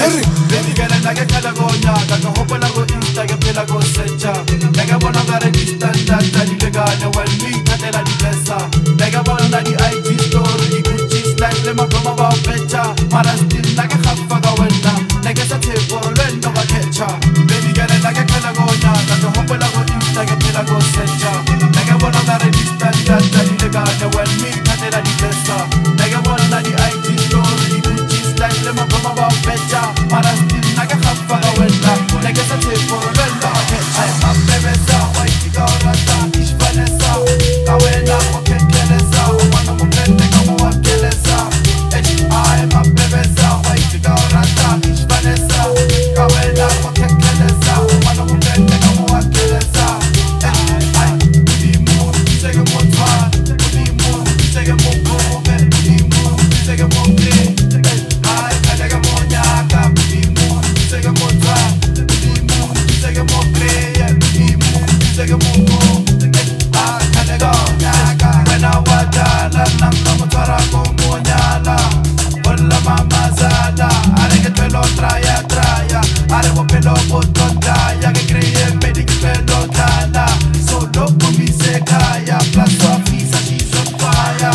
Bendigala nake khala ngonyaka Kahopela go insta ke phela go searcha Neka bona ngare di standard tsa dilegane When me thatela di pesa Neka bona na di IG story Di Gucci style le maboma ba betcha Mara still nake khafa ka wena Neke sa thepo lwendo ba ketcha Bendigala nake khala ngonyaka Kahopela go insta ke phela go searcha Neka bona ngare di standard tsa dilegane When me thatela di pesa Neka bona na di IG story Di Gucci style le maboma ba betcha Mara still nake khafa ka wena Neke sa thepo lwendo ba ketcha I'm bebesa, white garata, ich vanessa Kawena, wakekeleza, umana mupende kama wakeleza I'm a bebesa, white garata, ich vanessa Kawena, wakekeleza, umana mupende kama wakeleza Udimu, sege motwa, udimu, sege mokome, udimu, sege mokre kalega monyaka, udimu, sege motwa, udimu, sege mokre Sege mungu, kalega nyaka Wena wadala, namna mutwara kumonyala Ola mama zala, areke pelo traya Are wo pelo potondaya, que creye medi que pelo tala Solo komise kaya, plus officer she's on fire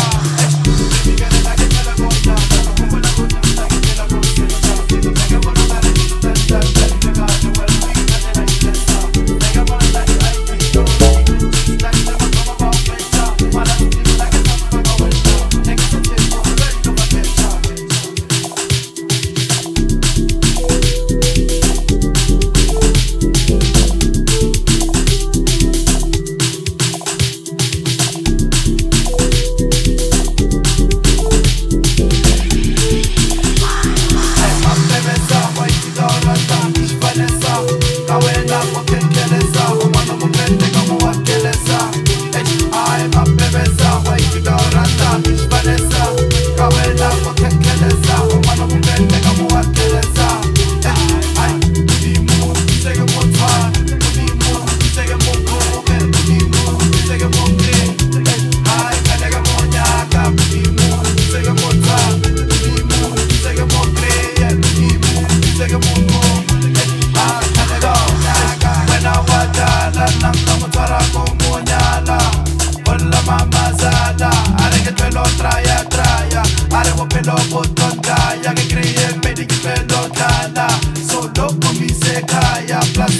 Pelo botón, ya que creí en medi que pelo tala Solo con mi seca, ya